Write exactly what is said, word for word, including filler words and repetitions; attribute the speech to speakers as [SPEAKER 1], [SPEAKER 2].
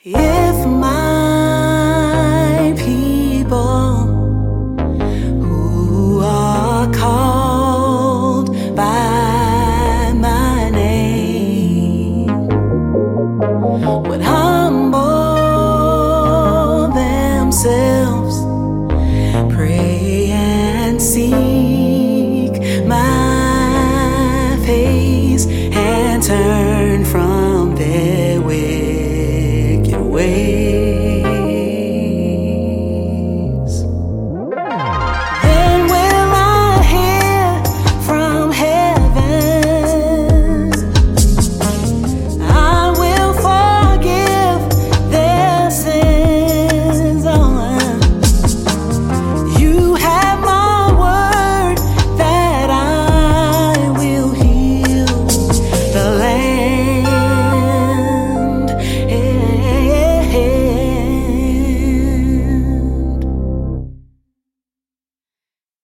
[SPEAKER 1] If my people who are called by my name would humble themselves, pray and seek my face, and turn from their way. Away.